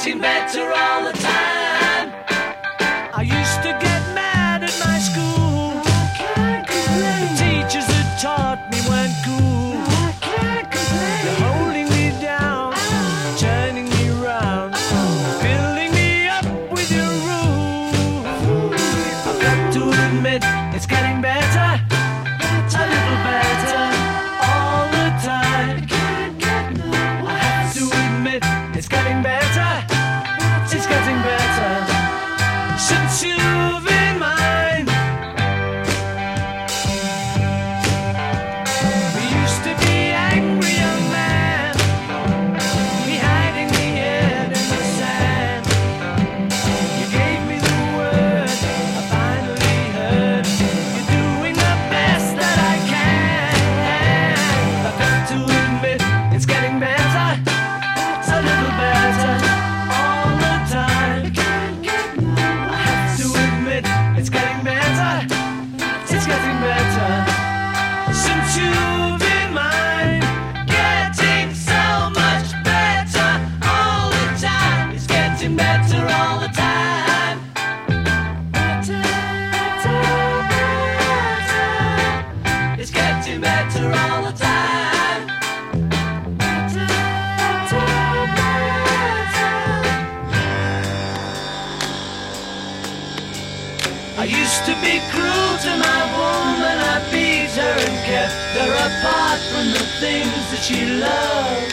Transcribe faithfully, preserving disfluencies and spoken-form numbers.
getting better all the time. I used to get mad at my school. I can't complain. The teachers that taught me weren't cool. I can't complain. They're holding me down, oh. turning me round, oh. filling me up with your rules. I've got to admit, it's getting better, better. a little better all the time. I can't get no worse. I have to admit, it's getting better, better. it's getting better. Since you've been mine, we used to be angry young man, me hiding the head in the sand. You gave me the word, I finally heard. You're doing the best that I can. I've got to admit, it's getting better, a little better all the time. It's getting better, it's getting better. Since you've been mine, getting so much better all the time. It's getting better all the time. Better, better, better. It's getting better all the time. Better, better, better. I used to be cruel to my woman, I beat her and kept her apart from the things that she loved.